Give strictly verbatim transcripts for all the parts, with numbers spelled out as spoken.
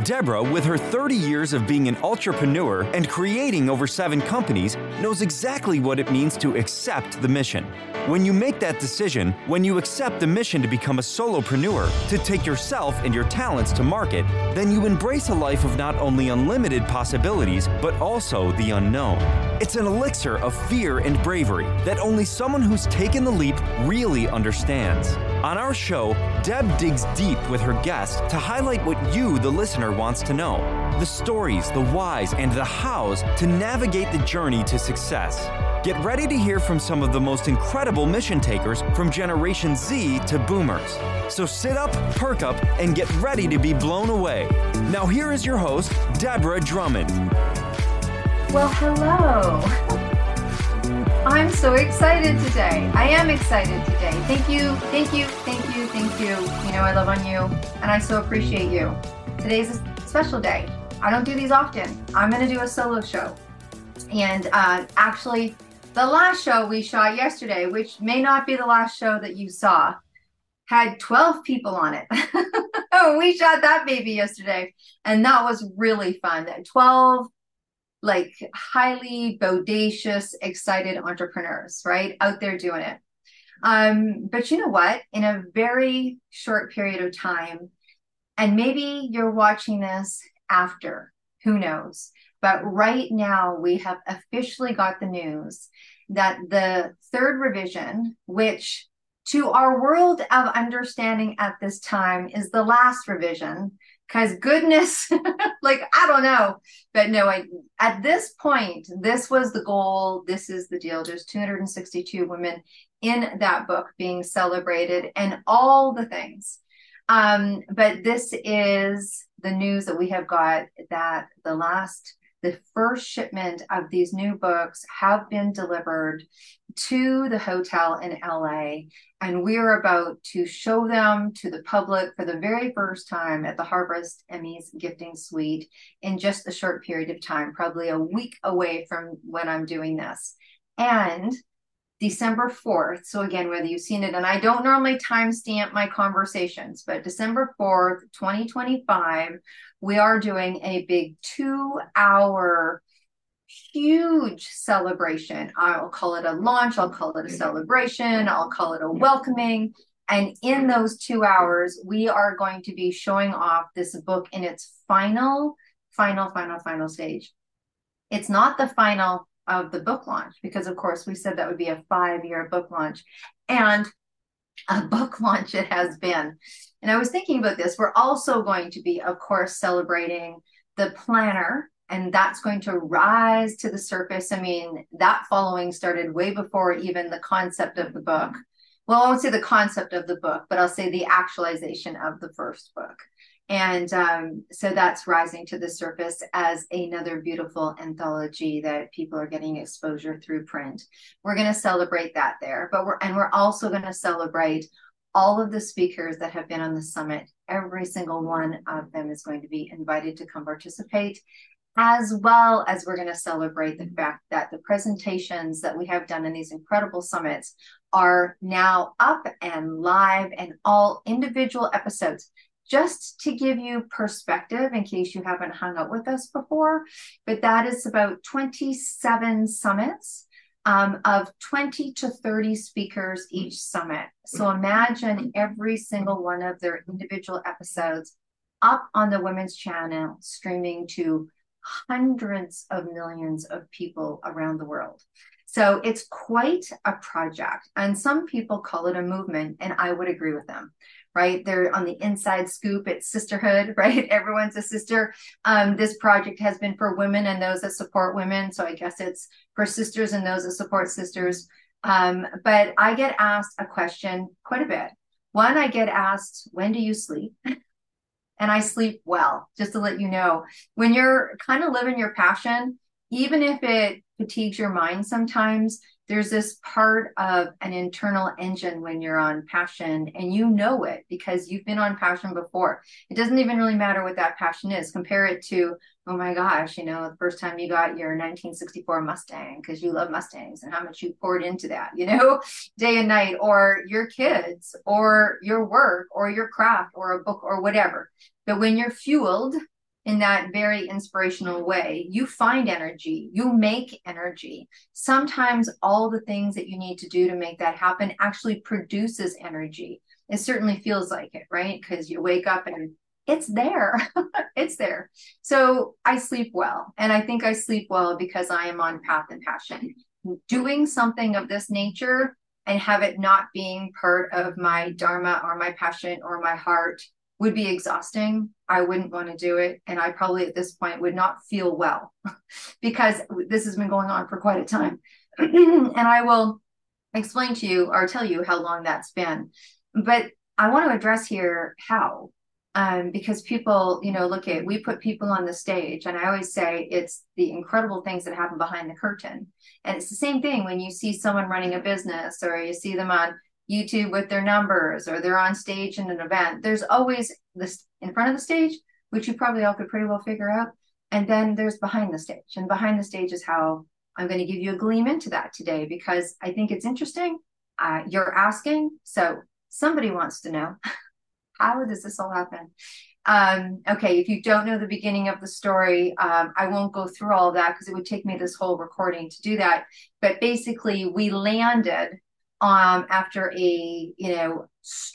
Deborah, with her thirty years of being an entrepreneur and creating over seven companies, knows exactly what it means to accept the mission. When you make that decision, when you accept the mission to become a solopreneur, to take yourself and your talents to market, then you embrace a life of not only unlimited possibilities, but also the unknown. It's an elixir of fear and bravery that only someone who's taken the leap really understands. On our show, Deb digs deep with her guests to highlight what you, the listener, wants to know. The stories, the whys, and the hows to navigate the journey to success. Get ready to hear from some of the most incredible mission takers from Generation Z to Boomers. So sit up, perk up, and get ready to be blown away. Now here is your host, Deborah Drummond. Well, hello. I'm so excited today. I am excited today. Thank you, thank you, thank you, thank you. You know I love on you, and I so appreciate you. Today's a special day. I don't do these often. I'm going to do a solo show. And uh, actually, the last show we shot yesterday, which may not be the last show that you saw, had twelve people on it. We shot that baby yesterday, and that was really fun. twelve like highly bodacious, excited entrepreneurs, right? Out there doing it. Um, but you know what? In a very short period of time, and maybe you're watching this after, who knows? But right now we have officially got the news that the third revision, which to our world of understanding at this time is the last revision, because goodness, like, I don't know, but no, I, at this point, this was the goal. This is the deal. There's two hundred sixty-two women in that book being celebrated and all the things. Um, but this is the news that we have got, that the last, the first shipment of these new books have been delivered to the hotel in L A, and we're about to show them to the public for the very first time at the Harvest Emmys Gifting Suite in just a short period of time, probably a week away from when I'm doing this. And December fourth, so again, whether you've seen it, and I don't normally timestamp my conversations, but December fourth, twenty twenty-five, we are doing a big two-hour huge celebration. I'll call it a launch, I'll call it a celebration, I'll call it a welcoming. And in those two hours, we are going to be showing off this book in its final, final, final, final stage. It's not the final of the book launch, because of course we said that would be a five-year book launch, and a book launch it has been. And I was thinking about this. We're also going to be, of course, celebrating the planner, and that's going to rise to the surface. I mean, that following started way before even the concept of the book. Well, I won't say the concept of the book, but I'll say the actualization of the first book. And um, so that's rising to the surface as another beautiful anthology that people are getting exposure through print. We're going to celebrate that there, but we're and we're also going to celebrate all of the speakers that have been on the summit. Every single one of them is going to be invited to come participate, as well as we're going to celebrate the fact that the presentations that we have done in these incredible summits are now up and live, and all individual episodes. Just to give you perspective, in case you haven't hung out with us before, but that is about twenty-seven summits um, of twenty to thirty speakers each summit. So imagine every single one of their individual episodes up on the Women's Channel, streaming to hundreds of millions of people around the world. So it's quite a project, and some people call it a movement, and I would agree with them. Right? They're on the inside scoop. It's sisterhood, right? Everyone's a sister. Um, this project has been for women and those that support women. So I guess it's for sisters and those that support sisters. Um, but I get asked a question quite a bit. One, I get asked, when do you sleep? And I sleep well, just to let you know. When you're kind of living your passion, even if it fatigues your mind sometimes, there's this part of an internal engine when you're on passion, and you know it because you've been on passion before. It doesn't even really matter what that passion is. Compare it to, oh my gosh, you know, the first time you got your nineteen sixty-four Mustang because you love Mustangs and how much you poured into that, you know, day and night, or your kids or your work or your craft or a book or whatever. But when you're fueled in that very inspirational way. You find energy, you make energy. Sometimes all the things that you need to do to make that happen actually produces energy. It certainly feels like it, right? Because you wake up and it's there. It's there. So I sleep well. And I think I sleep well because I am on path and passion. Doing something of this nature and have it not being part of my dharma or my passion or my heart would be exhausting. I wouldn't want to do it. And I probably at this point would not feel well because this has been going on for quite a time. And I will explain to you or tell you how long that's been. But I want to address here how. Um, because people, you know, look at, we put people on the stage, and I always say it's the incredible things that happen behind the curtain. And it's the same thing when you see someone running a business or you see them on YouTube with their numbers or they're on stage in an event. There's always this in front of the stage, which you probably all could pretty well figure out. And then there's behind the stage. And behind the stage is how I'm going to give you a gleam into that today, because I think it's interesting. Uh, you're asking, so somebody wants to know. How does this all happen? Um, okay, if you don't know the beginning of the story, um, I won't go through all of that because it would take me this whole recording to do that. But basically, we landed um, after a you know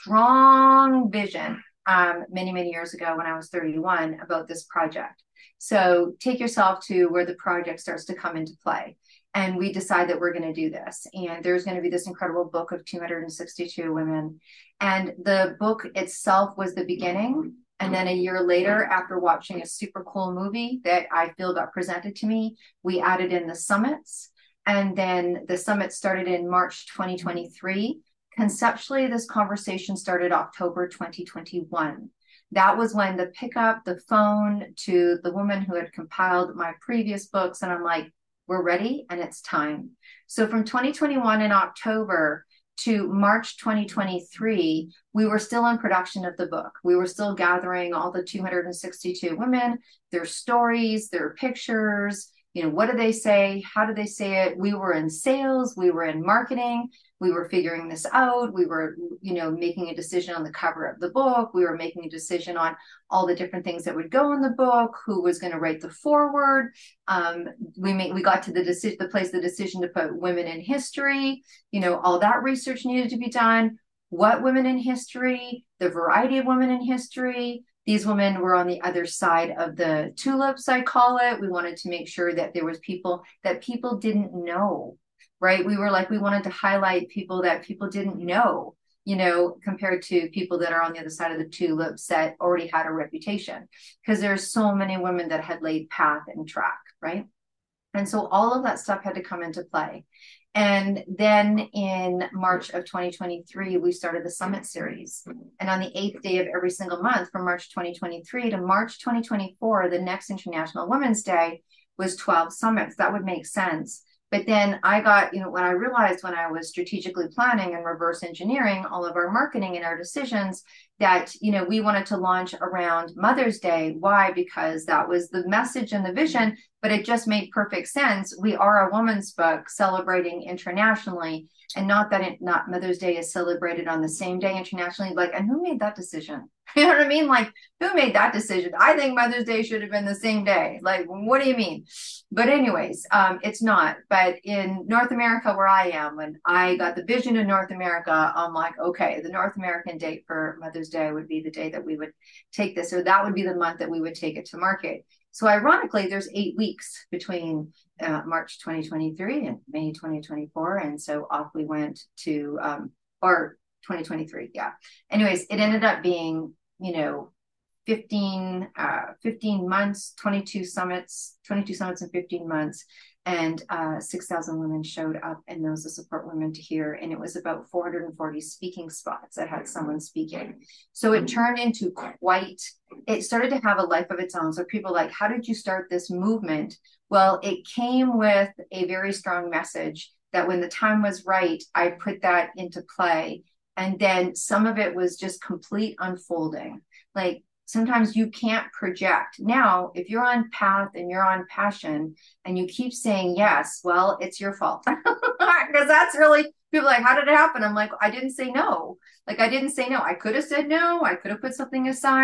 strong vision um, many, many years ago when I was thirty-one about this project. So take yourself to where the project starts to come into play. And we decide that we're going to do this. And there's going to be this incredible book of two hundred sixty-two women. And the book itself was the beginning. And then a year later, after watching a super cool movie that I feel got presented to me, we added in the summits. And then the summit started in March twenty twenty-three. Conceptually, this conversation started October twenty twenty-one. That was when the pick up the phone to the woman who had compiled my previous books. And I'm like, we're ready and it's time. So from twenty twenty-one in October to March twenty twenty-three, we were still in production of the book. We were still gathering all the two hundred sixty-two women, their stories, their pictures, you know, what do they say? How do they say it? We were in sales, we were in marketing, we were figuring this out. We were, you know, making a decision on the cover of the book. We were making a decision on all the different things that would go in the book, who was going to write the foreword. Um, we made, we got to the decision, the place, the decision to put women in history. You know, all that research needed to be done. What women in history, the variety of women in history. These women were on the other side of the tulips, I call it. We wanted to make sure that there was people that people didn't know. Right. We were like, we wanted to highlight people that people didn't know, you know, compared to people that are on the other side of the tulips that already had a reputation, because there's so many women that had laid path and track. Right. And so all of that stuff had to come into play. And then in March of twenty twenty-three, we started the summit series. And on the eighth day of every single month from March twenty twenty-three to March twenty twenty-four, the next International Women's Day was twelve summits. That would make sense. But then I got, you know, when I realized when I was strategically planning and reverse engineering all of our marketing and our decisions that, you know, we wanted to launch around Mother's Day. Why? Because that was the message and the vision, but it just made perfect sense. We are a woman's book celebrating internationally, and not that it, not Mother's Day is celebrated on the same day internationally. Like, and who made that decision? You know what I mean? Like, who made that decision? I think Mother's Day should have been the same day. Like, what do you mean? But anyways, um, it's not. But in North America, where I am, when I got the vision in North America, I'm like, okay, the North American date for Mother's Day would be the day that we would take this. So that would be the month that we would take it to market. So ironically, there's eight weeks between uh, March twenty twenty-three and May twenty twenty-four. And so off we went to, um, or twenty twenty-three. Yeah. Anyways, it ended up being, you know, fifteen, uh, fifteen months, twenty-two summits, twenty-two summits in fifteen months. And uh, six thousand women showed up in those to support women to hear. And it was about four hundred forty speaking spots that had someone speaking. So it turned into quite, it started to have a life of its own. So people like, how did you start this movement? Well, it came with a very strong message that when the time was right, I put that into play. And then some of it was just complete unfolding. Like, sometimes you can't project. Now, if you're on path and you're on passion and you keep saying yes, well, it's your fault. Because that's really, people are like, how did it happen? I'm like, I didn't say no. Like, I didn't say no. I could have said no. I could have put something aside.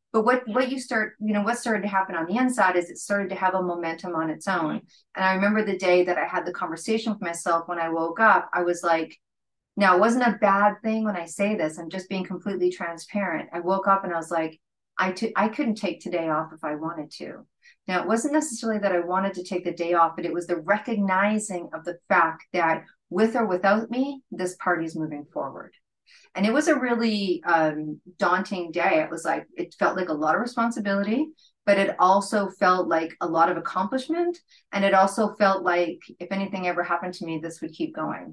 But what, what you start, you know, what started to happen on the inside is it started to have a momentum on its own. And I remember the day that I had the conversation with myself when I woke up, I was like, now, it wasn't a bad thing when I say this. I'm just being completely transparent. I woke up and I was like, I, t- I couldn't take today off if I wanted to. Now, it wasn't necessarily that I wanted to take the day off, but it was the recognizing of the fact that with or without me, this party's moving forward. And it was a really um, daunting day. It was like, it felt like a lot of responsibility, but it also felt like a lot of accomplishment. And it also felt like if anything ever happened to me, this would keep going.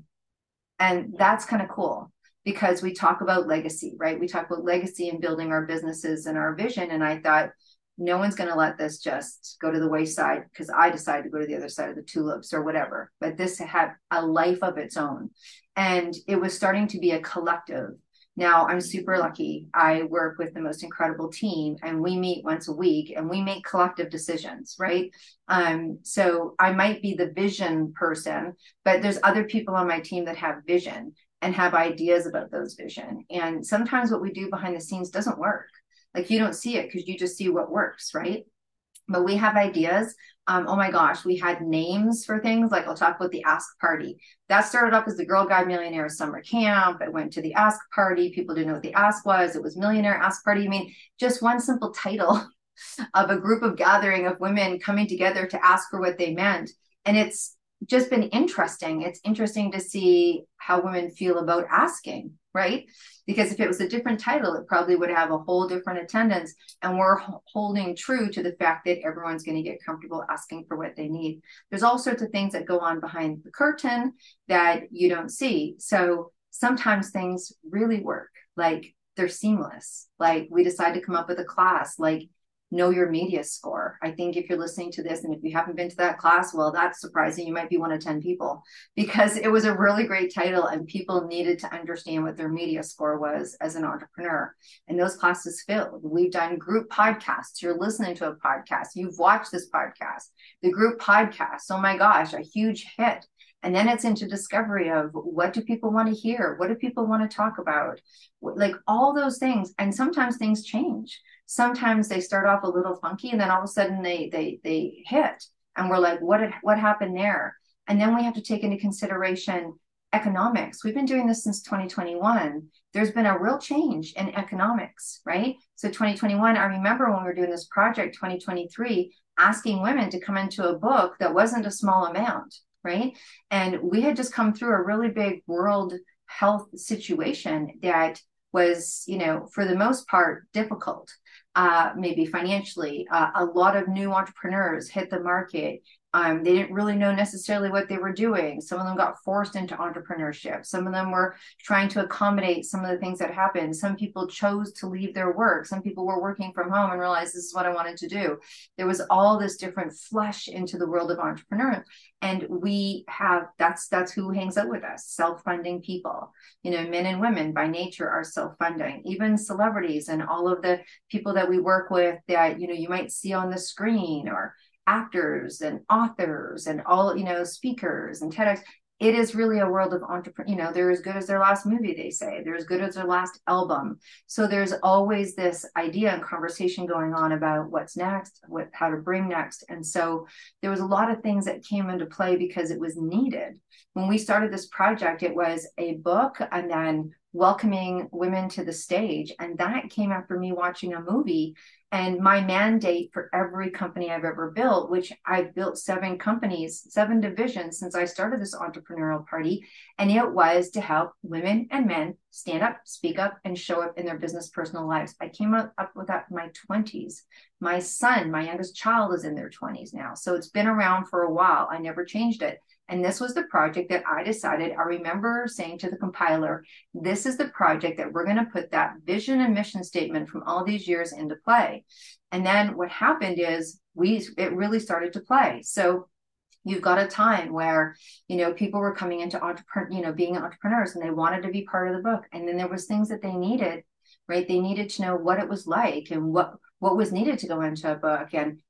And that's kind of cool because we talk about legacy, right? We talk about legacy and building our businesses and our vision. And I thought, no one's going to let this just go to the wayside because I decided to go to the other side of the tulips or whatever. But this had a life of its own. And it was starting to be a collective. Now, I'm super lucky. I work with the most incredible team and we meet once a week and we make collective decisions, right? Um, so I might be the vision person, but there's other people on my team that have vision and have ideas about those vision. And sometimes what we do behind the scenes doesn't work. Like you don't see it because you just see what works, right? But we have ideas. Um, oh my gosh, we had names for things. Like I'll talk about the Ask Party. That started off as the Girl Guide Millionaire Summer Camp. It went to the Ask Party. People didn't know what the Ask was. It was Millionaire Ask Party. I mean, just one simple title of a group of gathering of women coming together to ask for what they meant. And it's just been interesting. It's interesting to see how women feel about asking, right? Because if it was a different title, it probably would have a whole different attendance. And we're holding true to the fact that everyone's going to get comfortable asking for what they need. There's all sorts of things that go on behind the curtain that you don't see. So sometimes things really work, like they're seamless. Like we decide to come up with a class, like Know Your Media Score. I think if you're listening to this and if you haven't been to that class, well, that's surprising. You might be one of ten people because it was a really great title and people needed to understand what their media score was as an entrepreneur. And those classes filled. We've done group podcasts. You're listening to a podcast. You've watched this podcast. The group podcast, oh my gosh, a huge hit. And then it's into discovery of what do people want to hear? What do people want to talk about? Like all those things. And sometimes things change. Sometimes they start off a little funky and then all of a sudden they they they hit. And we're like, what, what happened there? And then we have to take into consideration economics. We've been doing this since twenty twenty-one. There's been a real change in economics, right? So twenty twenty-one, I remember when we were doing this project, twenty twenty-three, asking women to come into a book that wasn't a small amount. Right. And we had just come through a really big world health situation that was, you know, for the most part, difficult, uh, maybe financially. Uh, a lot of new entrepreneurs hit the market. Um, they didn't really know necessarily what they were doing. Some of them got forced into entrepreneurship. Some of them were trying to accommodate some of the things that happened. Some people chose to leave their work. Some people were working from home and realized this is what I wanted to do. There was all this different flesh into the world of entrepreneurs. And we have, that's, that's who hangs out with us, self-funding people. You know, men and women by nature are self-funding, even celebrities and all of the people that we work with that, you know, you might see on the screen, or actors and authors and all, you know, speakers and TEDx. It is really a world of entrepreneur. You know, they're as good as their last movie, they say. They're as good as their last album. So there's always this idea and conversation going on about what's next, what, how to bring next. And so there was a lot of things that came into play because it was needed. When we started this project, it was a book and then welcoming women to the stage. And that came after me watching a movie. And my mandate for every company I've ever built, which I've built seven companies, seven divisions since I started this entrepreneurial party. And it was to help women and men stand up, speak up, and show up in their business, personal lives. I came up, up with that in my twenties. My son, my youngest child, is in their twenties now. So it's been around for a while. I never changed it. And this was the project that I decided, I remember saying to the compiler, this is the project that we're going to put that vision and mission statement from all these years into play. And then what happened is we, it really started to play. So you've got a time where, you know, people were coming into entrepreneur, you know, being entrepreneurs and they wanted to be part of the book. And then there was things that they needed, right? They needed to know what it was like and what, what was needed to go into a book. And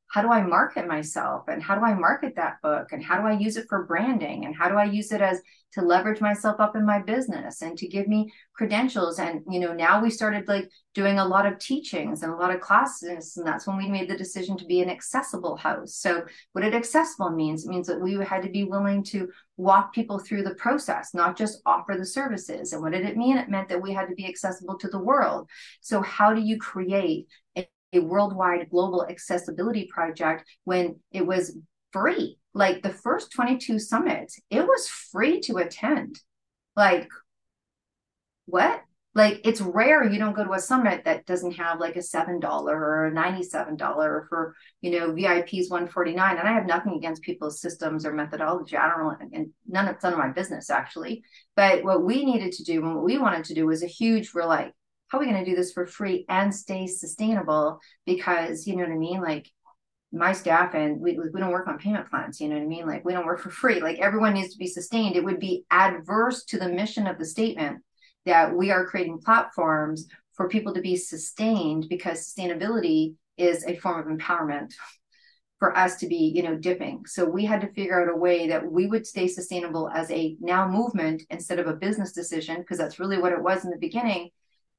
how do I market myself, and how do I market that book, and how do I use it for branding, and how do I use it as to leverage myself up in my business and to give me credentials. And you know, now we started like doing a lot of teachings and a lot of classes, and that's when we made the decision to be an accessible house. So what did accessible means? It means that we had to be willing to walk people through the process, not just offer the services. And what did it mean? It meant that we had to be accessible to the world. So how do you create a, a worldwide global accessibility project when it was free? Like the first twenty-two summits, it was free to attend. Like, what? Like, it's rare you don't go to a summit that doesn't have like a seven dollars or a ninety-seven dollars for, you know, V I Ps one forty-nine. And I have nothing against people's systems or methodology. I don't know, and none of, none of my business actually. But what we needed to do and what we wanted to do was a huge, we're like, how are we going to do this for free and stay sustainable? Because, you know what I mean? Like, my staff and we, we don't work on payment plans, you know what I mean? Like, we don't work for free. Like, everyone needs to be sustained. It would be adverse to the mission of the statement that we are creating platforms for people to be sustained, because sustainability is a form of empowerment for us to be, you know, dipping. So we had to figure out a way that we would stay sustainable as a now movement instead of a business decision, because that's really what it was in the beginning,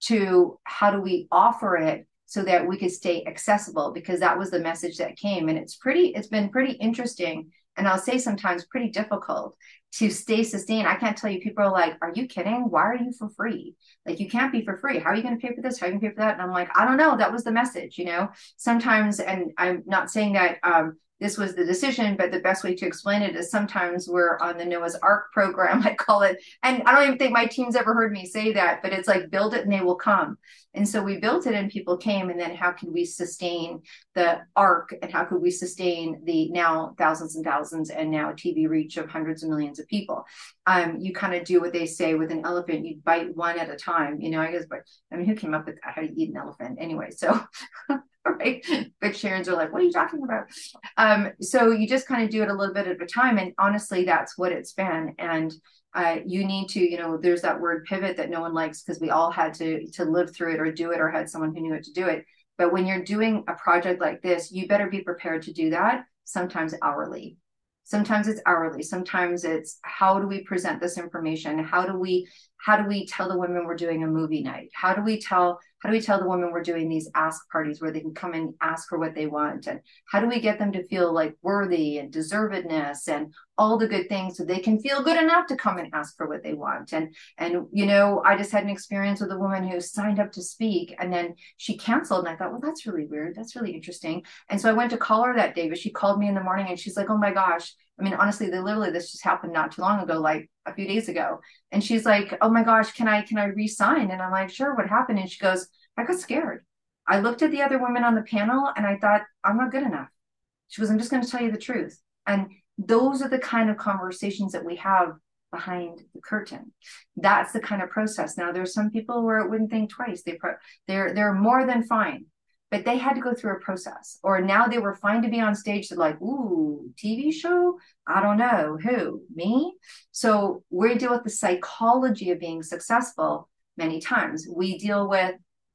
to how do we offer it so that we could stay accessible, because that was the message that came. And it's pretty, it's been pretty interesting. And I'll say sometimes pretty difficult to stay sustained. I can't tell you, people are like, are you kidding? Why are you for free? Like, you can't be for free. How are you going to pay for this? How are you going to pay for that? And I'm like, I don't know. That was the message, you know, sometimes. And I'm not saying that, um, this was the decision, but the best way to explain it is sometimes we're on the Noah's Ark program, I call it. And I don't even think my team's ever heard me say that, but it's like, build it and they will come. And so we built it and people came. And then how can we sustain the ark, and how could we sustain the now thousands and thousands and now T V reach of hundreds of millions of people? Um, you kind of do what they say with an elephant, you bite one at a time, you know, I guess, but I mean, who came up with that? How to eat an elephant anyway? So right. But Sharon's are like, what are you talking about? Um, so you just kind of do it a little bit at a time. And honestly, that's what it's been. And uh, you need to, you know, there's that word pivot that no one likes, because we all had to, to live through it or do it or had someone who knew it to do it. But when you're doing a project like this, you better be prepared to do that, sometimes hourly. Sometimes it's hourly. Sometimes it's, how do we present this information? How do we, how do we tell the women we're doing a movie night? How do we tell, how do we tell the women we're doing these ask parties where they can come and ask for what they want? And how do we get them to feel like worthy and deservedness and all the good things so they can feel good enough to come and ask for what they want? And, and, you know, I just had an experience with a woman who signed up to speak and then she canceled. And I thought, well, that's really weird. That's really interesting. And so I went to call her that day, but she called me in the morning and she's like, oh my gosh. I mean, honestly, they literally, this just happened not too long ago, like a few days ago. And she's like, oh my gosh, can I, can I re-sign? And I'm like, sure, what happened? And she goes, I got scared. I looked at the other women on the panel and I thought, I'm not good enough. She goes, I'm just going to tell you the truth. And those are the kind of conversations that we have behind the curtain. That's the kind of process. Now, there's some people where it wouldn't think twice. They pro- they're, they're more than fine. But they had to go through a process, or now they were fine to be on stage. They're like, ooh, T V show? I don't know. Who? Me? So we deal with the psychology of being successful many times. We deal with,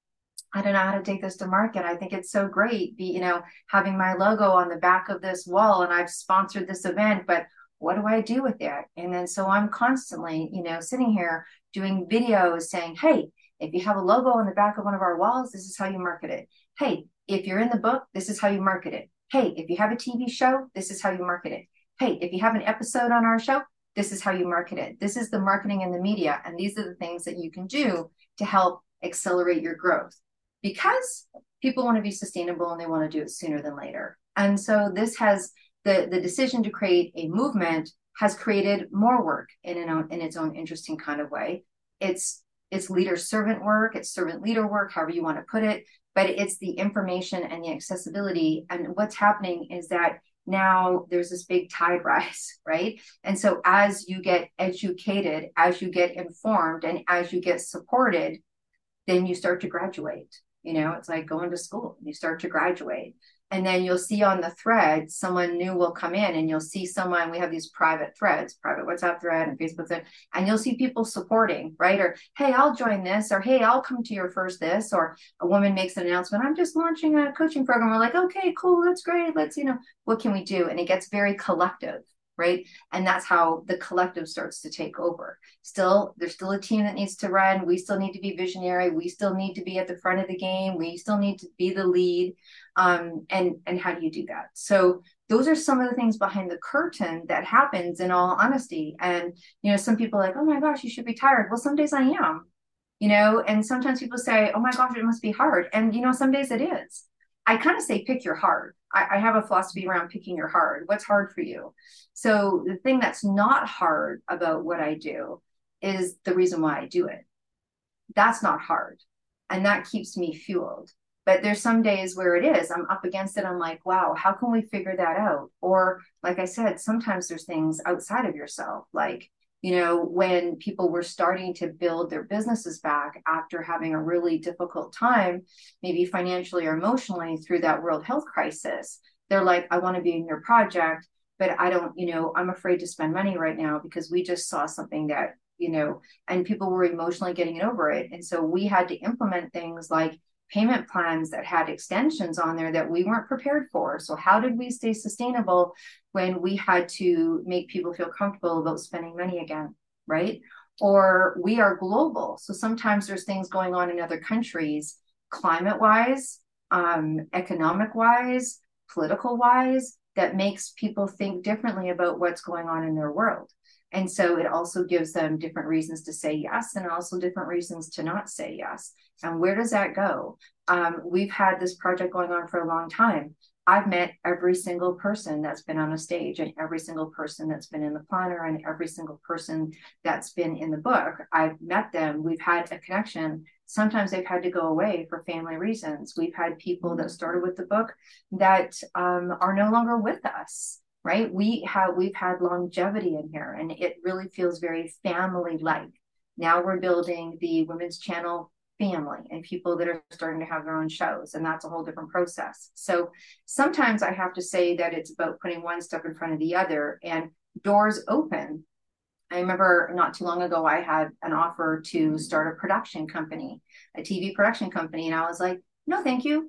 I don't know how to take this to market. I think it's so great, be, you know, having my logo on the back of this wall and I've sponsored this event, but what do I do with it? And then so I'm constantly, you know, sitting here doing videos saying, hey, if you have a logo on the back of one of our walls, this is how you market it. Hey, if you're in the book, this is how you market it. Hey, if you have a T V show, this is how you market it. Hey, if you have an episode on our show, this is how you market it. This is the marketing and the media. And these are the things that you can do to help accelerate your growth, because people want to be sustainable and they want to do it sooner than later. And so this has, the, the decision to create a movement has created more work in, an, in its own interesting kind of way. It's It's leader servant work, it's servant leader work, however you want to put it, but it's the information and the accessibility. And what's happening is that now there's this big tide rise, right? And so as you get educated, as you get informed, and as you get supported, then you start to graduate. You know, it's like going to school. You start to graduate. And then you'll see on the thread, someone new will come in and you'll see someone, we have these private threads, private WhatsApp thread and Facebook thread, and you'll see people supporting, right? Or, hey, I'll join this, or hey, I'll come to your first this, or a woman makes an announcement, I'm just launching a coaching program. We're like, okay, cool, that's great. Let's, you know, what can we do? And it gets very collective, right? And that's how the collective starts to take over. Still, there's still a team that needs to run. We still need to be visionary. We still need to be at the front of the game. We still need to be the lead. Um, and, and how do you do that? So those are some of the things behind the curtain that happens, in all honesty. And, you know, some people are like, oh my gosh, you should be tired. Well, some days I am, you know, and sometimes people say, oh my gosh, it must be hard. And, you know, some days it is. I kind of say, pick your hard. I, I have a philosophy around picking your hard. What's hard for you? So the thing that's not hard about what I do is the reason why I do it. That's not hard. And that keeps me fueled. But there's some days where it is, I'm up against it. I'm like, wow, how can we figure that out? Or like I said, sometimes there's things outside of yourself, like, you know, when people were starting to build their businesses back after having a really difficult time, maybe financially or emotionally through that world health crisis, they're like, I want to be in your project, but I don't, you know, I'm afraid to spend money right now because we just saw something that, you know, and people were emotionally getting over it. And so we had to implement things like payment plans that had extensions on there that we weren't prepared for. So how did we stay sustainable when we had to make people feel comfortable about spending money again, right? Or we are global. So sometimes there's things going on in other countries, climate-wise, um, economic-wise, political-wise, that makes people think differently about what's going on in their world. And so it also gives them different reasons to say yes, and also different reasons to not say yes. And where does that go? Um, we've had this project going on for a long time. I've met every single person that's been on a stage, and every single person that's been in the planner, and every single person that's been in the book. I've met them. We've had a connection. Sometimes they've had to go away for family reasons. We've had people that started with the book that um, are no longer with us. Right? We have, we've had longevity in here, and it really feels very family-like. Now we're building the Women's Channel family and people that are starting to have their own shows, and that's a whole different process. So sometimes I have to say that it's about putting one step in front of the other, and doors open. I remember not too long ago, I had an offer to start a production company, a T V production company, and I was like, no, thank you.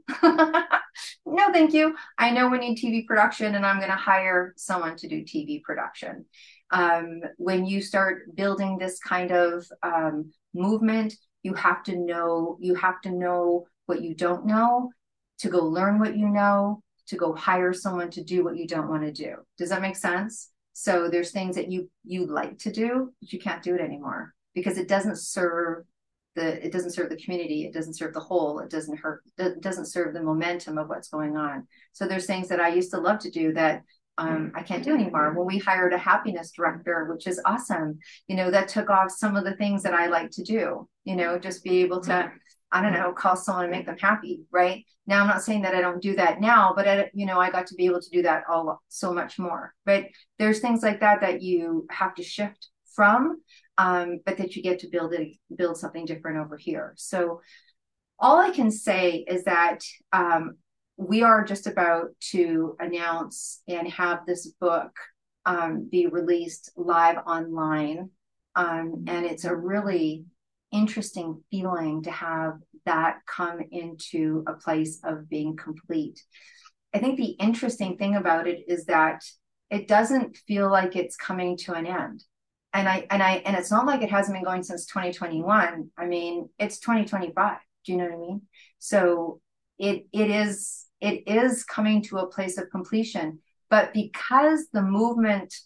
No, thank you. I know we need T V production, and I'm going to hire someone to do T V production. Um, when you start building this kind of um, movement, you have to know, you have to know what you don't know, to go learn what you know, to go hire someone to do what you don't want to do. Does that make sense? So there's things that you, you like to do, but you can't do it anymore because it doesn't serve The, it doesn't serve the community. It doesn't serve the whole. It doesn't hurt. It doesn't serve the momentum of what's going on. So there's things that I used to love to do that um, I can't do anymore. When we hired a happiness director, which is awesome, you know, that took off some of the things that I like to do, you know, just be able to, I don't know, call someone and make them happy. Right now, I'm not saying that I don't do that now, but I, you know, I got to be able to do that all so much more. But there's things like that that you have to shift from, um, but that you get to build it, build something different over here. So all I can say is that um, we are just about to announce and have this book um, be released live online. Um, and it's a really interesting feeling to have that come into a place of being complete. I think the interesting thing about it is that it doesn't feel like it's coming to an end. And I and I and it's not like it hasn't been going since twenty twenty-one. I mean, it's twenty twenty-five. Do you know what I mean? So it it is it is coming to a place of completion. But because the movement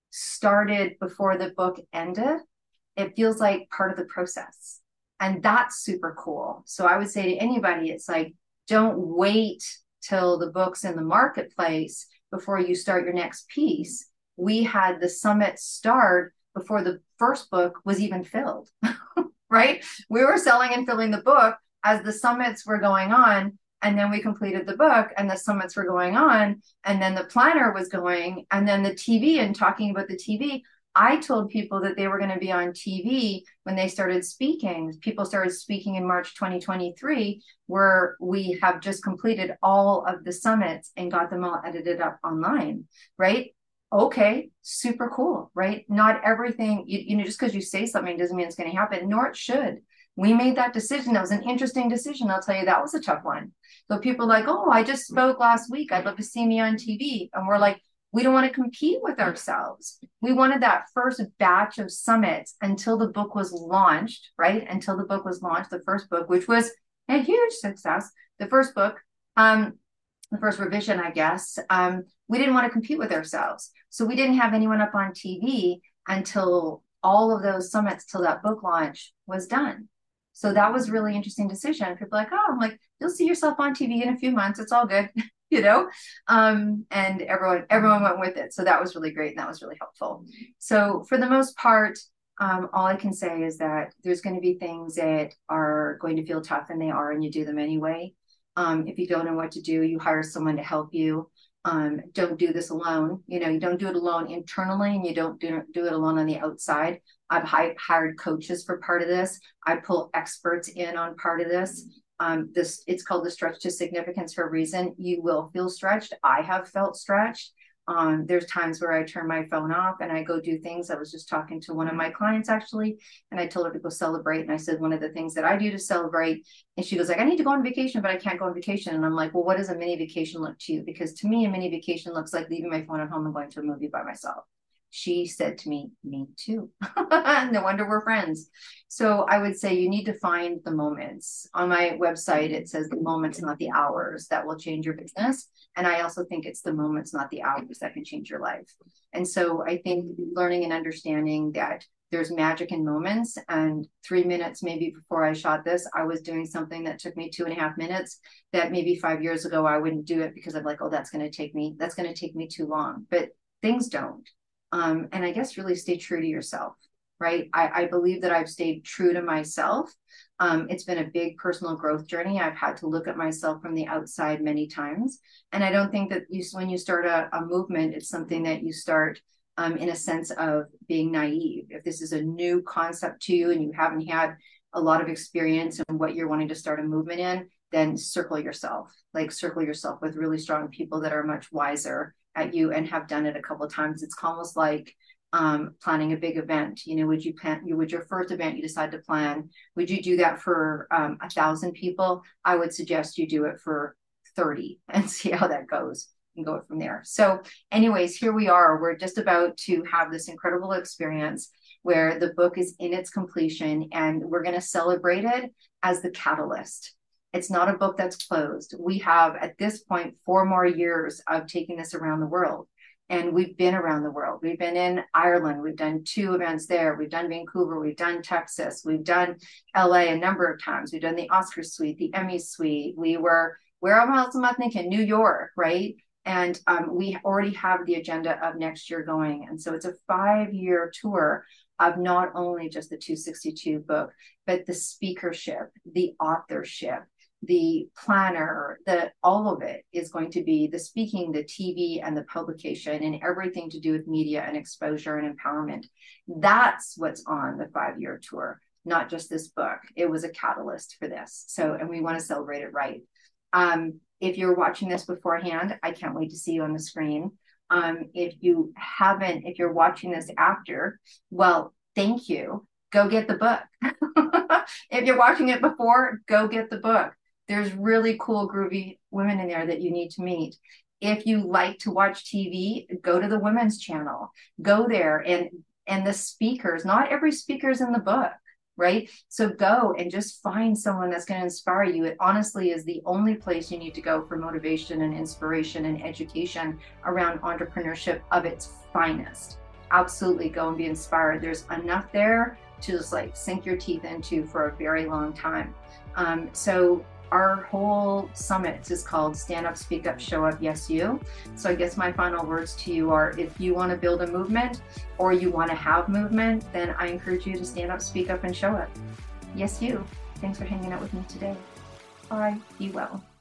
started before the book ended, it feels like part of the process. And that's super cool. So I would say to anybody, it's like, don't wait till the book's in the marketplace before you start your next piece. We had the summit start before the first book was even filled, right? We were selling and filling the book as the summits were going on. And then we completed the book and the summits were going on. And then the planner was going, and then the T V and talking about the T V. I told people that they were going to be on T V when they started speaking. People started speaking in March twenty twenty-three, where we have just completed all of the summits and got them all edited up online, right? Okay, super cool, right? Not everything, you, you know, just because you say something doesn't mean it's going to happen, nor it should. We made that decision. That was an interesting decision. I'll tell you, that was a tough one. So people are like, oh, I just spoke last week. I'd love to see me on T V. And we're like, we don't want to compete with ourselves. We wanted that first batch of summits until the book was launched, right? Until the book was launched, the first book, which was a huge success. The first book, um, the first revision, I guess, um, we didn't want to compete with ourselves. So we didn't have anyone up on T V until all of those summits, till that book launch was done. So that was a really interesting decision. People are like, oh, I'm like, you'll see yourself on T V in a few months. It's all good. You know, um, and everyone, everyone went with it. So that was really great. And that was really helpful. So for the most part, um, all I can say is that there's going to be things that are going to feel tough, and they are, and you do them anyway. Um, if you don't know what to do, you hire someone to help you. Um, don't do this alone. You know, you don't do it alone internally, and you don't do, do it alone on the outside. I've hi- hired coaches for part of this. I pull experts in on part of this. Um, this it's called the stretch to significance for a reason. You will feel stretched. I have felt stretched. Um, there's times where I turn my phone off and I go do things. I was just talking to one of my clients actually, and I told her to go celebrate. And I said, one of the things that I do to celebrate, and she goes like, I need to go on vacation, but I can't go on vacation. And I'm like, well, what does a mini vacation look to you? Because to me, a mini vacation looks like leaving my phone at home and going to a movie by myself. She said to me, me too. No wonder we're friends. So I would say you need to find the moments. On my website, it says the moments, not the hours, that will change your business. And I also think it's the moments, not the hours, that can change your life. And so I think learning and understanding that there's magic in moments. And three minutes maybe before I shot this, I was doing something that took me two and a half minutes that maybe five years ago I wouldn't do it, because I'm like, oh, that's going to take me, that's going to take me too long. But things don't. Um, and I guess really stay true to yourself, right? I, I believe that I've stayed true to myself. Um, it's been a big personal growth journey. I've had to look at myself from the outside many times. And I don't think that you, when you start a, a movement, it's something that you start um, in a sense of being naive. If this is a new concept to you and you haven't had a lot of experience in what you're wanting to start a movement in, then circle yourself, like circle yourself with really strong people that are much wiser at you and have done it a couple of times. It's almost like um, planning a big event. You know, would you plan, you would your first event you decide to plan, would you do that for um, a thousand people? I would suggest you do it for thirty and see how that goes and go from there. So anyways, here we are. We're just about to have this incredible experience where the book is in its completion, and we're going to celebrate it as the catalyst. It's not a book that's closed. We have, at this point, four more years of taking this around the world. And we've been around the world. We've been in Ireland. We've done two events there. We've done Vancouver. We've done Texas. We've done L A a number of times. We've done the Oscar suite, the Emmy suite. We were, where else am I thinking? New York, right? And um, we already have the agenda of next year going. And so it's a five-year tour of not only just the two sixty-two book, but the speakership, the authorship, the planner, the all of it is going to be the speaking, the T V, and the publication, and everything to do with media and exposure and empowerment. That's what's on the five-year tour, not just this book. It was a catalyst for this. So, and we want to celebrate it right. Um, if you're watching this beforehand, I can't wait to see you on the screen. Um, if you haven't, if you're watching this after, well, thank you. Go get the book. If you're watching it before, go get the book. There's really cool, groovy women in there that you need to meet. If you like to watch T V, go to the women's channel. Go there, and and the speakers, not every speaker is in the book, right? So go and just find someone that's going to inspire you. It honestly is the only place you need to go for motivation and inspiration and education around entrepreneurship of its finest. Absolutely go and be inspired. There's enough there to just like sink your teeth into for a very long time. Um, so our whole summit is called Stand Up, Speak Up, Show Up, Yes You. So I guess my final words to you are, if you want to build a movement or you want to have movement, then I encourage you to stand up, speak up, and show up. Yes you. Thanks for hanging out with me today. Bye. Be well.